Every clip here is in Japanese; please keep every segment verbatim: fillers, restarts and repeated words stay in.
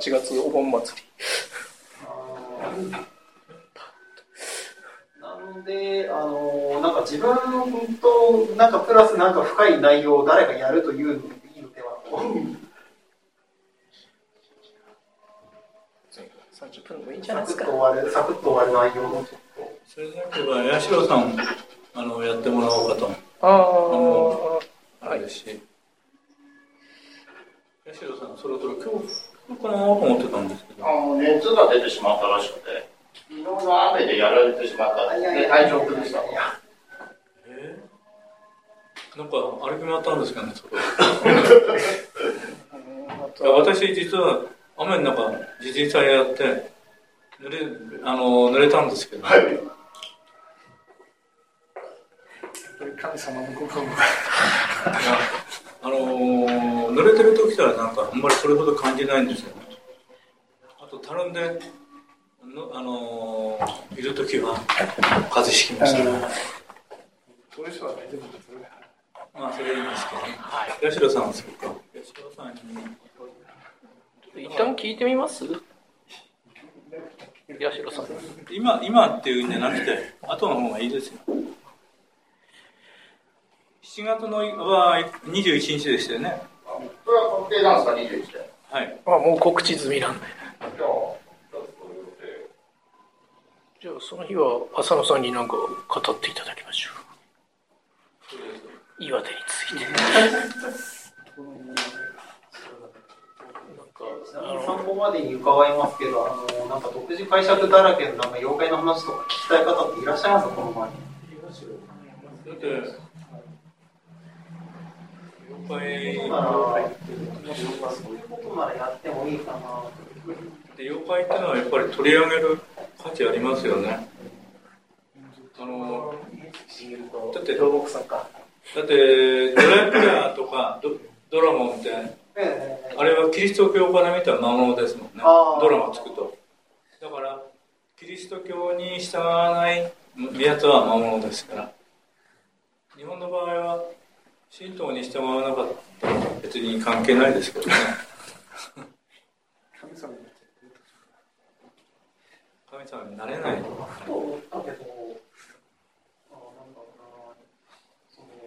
ちがつお盆祭り。 なので、あのなんか自分となんかプラスなんか深い内容を誰がやるというのでいいのではと。 さんじゅっぷんもいいんじゃないですか。 サクッと終わる、サクッと終わる内容をちょっと。 それでなければ八代さんあのやってもらおうかと。 ああ、 あれですし。八代さんそろそろ今日かなと思ってたんですけど。 あの熱が出てしまったらしくて、昨日の雨でやられてしまったので体調崩した。 えー、なんか歩き回ったんですかね、それ。私実は雨の中自転車やって濡れあの濡れたんですけど。はい。 神様のご分あのー、濡れてる時はなんかあんまりそれほど感じないんですよね。あとたるんでの、あのー、いる時は風邪ひきますね。 そういう人は大丈夫ですね。 まあそれいいんですけど、ね。はい。八代さんはそうか。八代さんに一旦聞いてみます？八代さん。 今今っていうんじゃなくて後の方がいいですよ。しちがつのはにじゅういちにちでしたよね。 それは確定なんですか、にじゅういちで。 はい。 あ、もう告知済みなんで。じゃあその日は浅野さんに何か語っていただきましょう。岩手について。 ちなみに参考までに伺いますけど、あのなんか独自解釈だらけのなんか妖怪の話とか聞きたい方っていらっしゃいますか、この前に。 だって妖怪そうならそういうことならやってもいいかな。 で妖怪ってのはやっぱり取り上げる価値ありますよね。あのだって両国さんか。 だってドラキュラとか ド, ドラゴンって、ええ、あれはキリスト教から見た魔物ですもんね。ドラマつくと。だからキリスト教に従わないやつは魔物ですから。日本の場合は神道に従わなかったら別に関係ないですけどね。 神様になっちゃう。神様になれない。 ふと思ったけど、あ、なんだろうな、その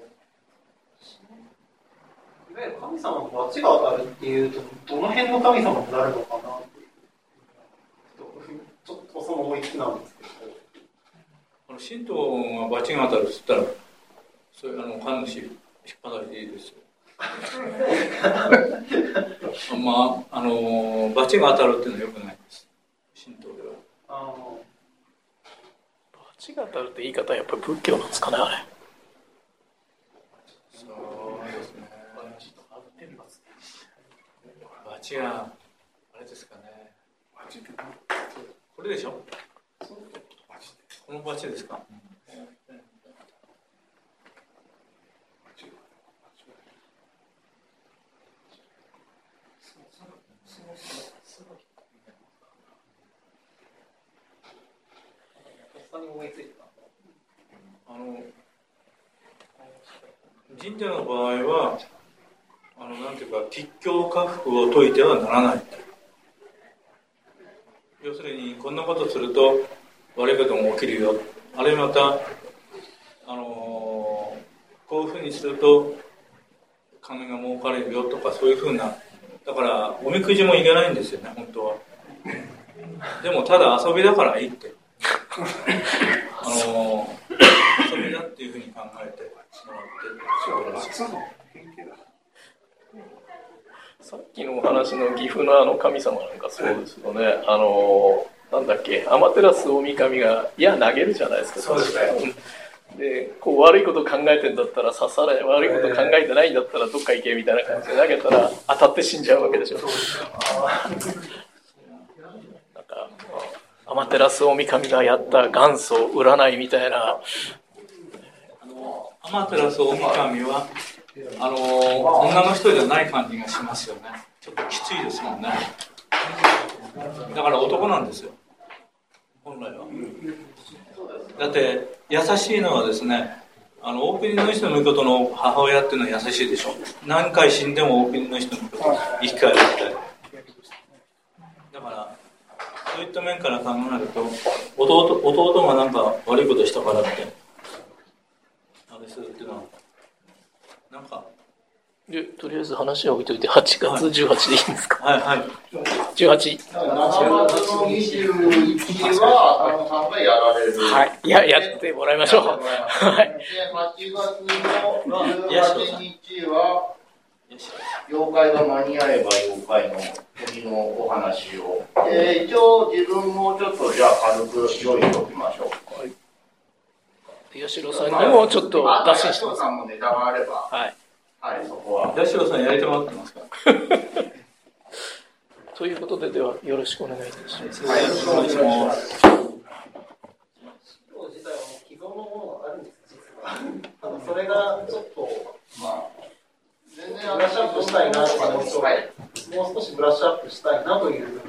いわゆる神様の罰が当たるっていうと、どの辺の神様になるのかなっていう、ちょっとその思いつきなんですけど。 あの神道が罰が当たるって言ったら、それあの神主引っ張りでいいですよ。まああの罰が当たるっていうのはよくないです。神道では。あ罰が当たるって言い方はやっぱり仏教なんですかね、あれ。 そうですね。罰があれですかね。これでしょ。この罰ですか。あの神社の場合はあのなんていうか吉凶禍福を解いてはならない。要するにこんなことすると悪いことも起きるよ。あるいはまたあのこういうふうにすると金が儲かれるよとかそういうふうな。だからおみくじもいけないんですよね本当は。でもただ遊びだからいいって。あの遊びだっていうふうに考えてもらって。 さっきのお話の岐阜のあの神様なんかそうですよね。あのなんだっけ、天照大神が矢投げるじゃないですか。 そうですね。 でこう悪いこと考えてんだったら刺され、悪いこと考えてないんだったらどっか行けみたいな感じで投げたら当たって死んじゃうわけでしょ。なんか天照大神がやった元祖占いみたいな。 あの天照大神はあの女の人じゃない感じがしますよね。ちょっときついですもんね。だから男なんですよ本来は。だって優しいのはですね、あの大国の人の御事の母親っていうのは優しいでしょ。何回死んでも大国の人の御事生き返るみたいな。 だからそういった面から考えると弟、弟がなんか悪いことしたからってあれするっていうのはなんかでとりあえず話は置いといてはちがつじゅうはちでいいんですか？ はいはいじゅうはち。 しちがつのにじゅういちにちはあのさんがやられる。 はい。いや、やってもらいましょう。はい。 で、はちがつのじゅうはちにちは、妖怪が間に合えば妖怪の国のお話を。えー、一応自分もちょっとじゃあ軽く用意しておきましょう。はい。 八代さんにもちょっと打診してます。 八代さんもネタがあれば。 はい。 はい、そこは。 八代さんやりてもらってますか？ ということで、ではよろしくお願いいたします。 はい、よろしくお願いします。 今日自体はもう既存のものがあるんですよ、実は。ただそれがちょっと、まあ、全然ブラッシュアップしたいなとか、もう少しブラッシュアップしたいなという